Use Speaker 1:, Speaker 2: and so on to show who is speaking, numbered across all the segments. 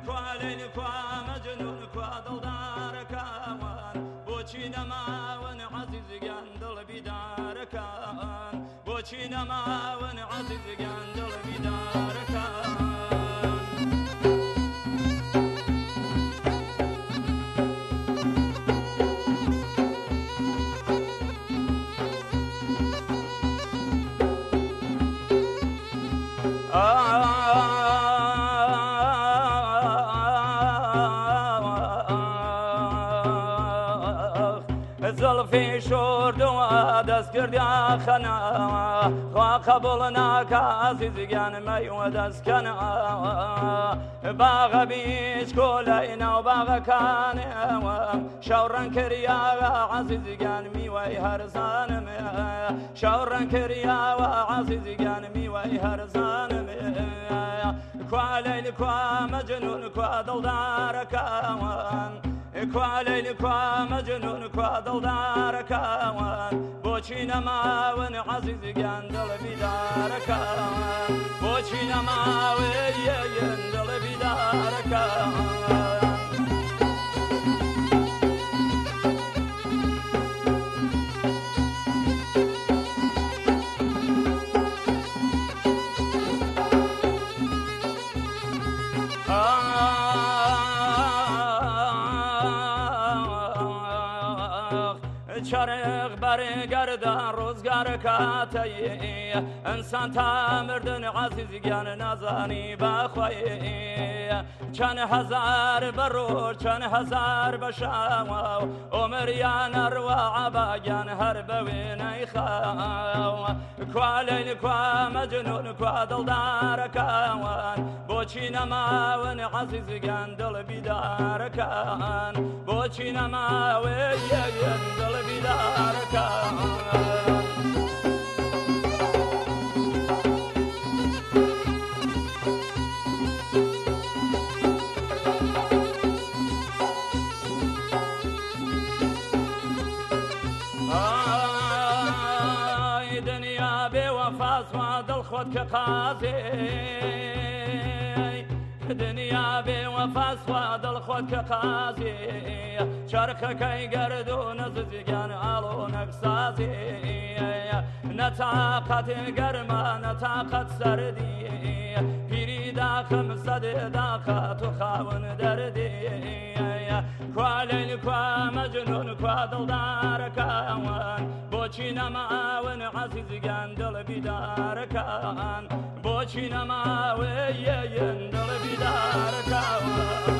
Speaker 1: كوا ليل كوا مجنون كوا دلدار كان بوشي نما ونعزيز قندل بدار كان بوشي نما ونعزيز قندل بدار كان زلفي شورد ودست كرد يا خنا وقبلنا كاسي زيان مي ودست كنا باغ بيش كولينا وباغ كان شورن كريا وعزيز زيان مي ويهرزان شورن كريا وعزيز زيان مي ويهرزان كوا ليل كوا مجنون كوا دلدار كوان كوا ليل كوا مجنون كوا دلدار كوان بوشي نما ونعزيز قندل بدار كوان بوشي نما ويندل بدار كوان شرق برگردن روزگار کاتی انسان تا مردن عزیزگان نزانی بخوایی چند هزار برور چند هزار بشاو عمریان ارواع باگان هر بوینی خواو کوا لیل کوا مجنون کوا دلدار کان بوچی نماون عزیزگان دل بیدار کان بوچی نماون دل بیدار کان دنیا بوفاس و دل خود که قاضی دنیا بوفاس و دل خود که قاضی چرخ کی گردون زیگان آلو نقصازی نطاقت گرما نطاقت سردی پیری داخم صد داخت و خاون دردی کوا لیل کوا مجنون کوا دلدار کان بوچی نماون عزیزگان دل بیدار کان بوچی نماون دل بیدار کان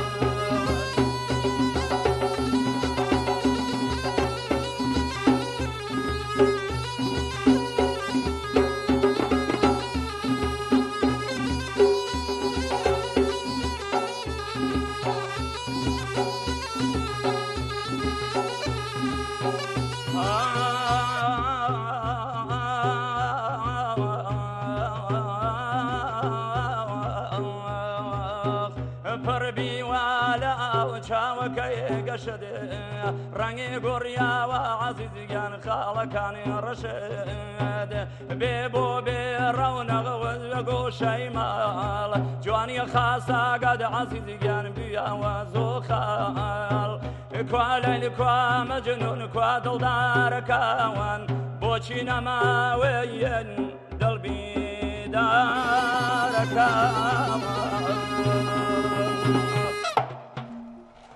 Speaker 1: چاوەکەی گەشت ڕەنگی گۆڕیاوە عەزیزیان خاڵەکانی ڕەشد بێ بۆ بێ ڕەونەغەوەز بە گۆشەی ماڵ جوانیە خاساگەد عەزیزیان بیاوە زۆ خاڵ کوا لیل کوا مەجنون کوا دڵدارەکەوان بۆچی نەماوەیەن دڵبیدارەکەوان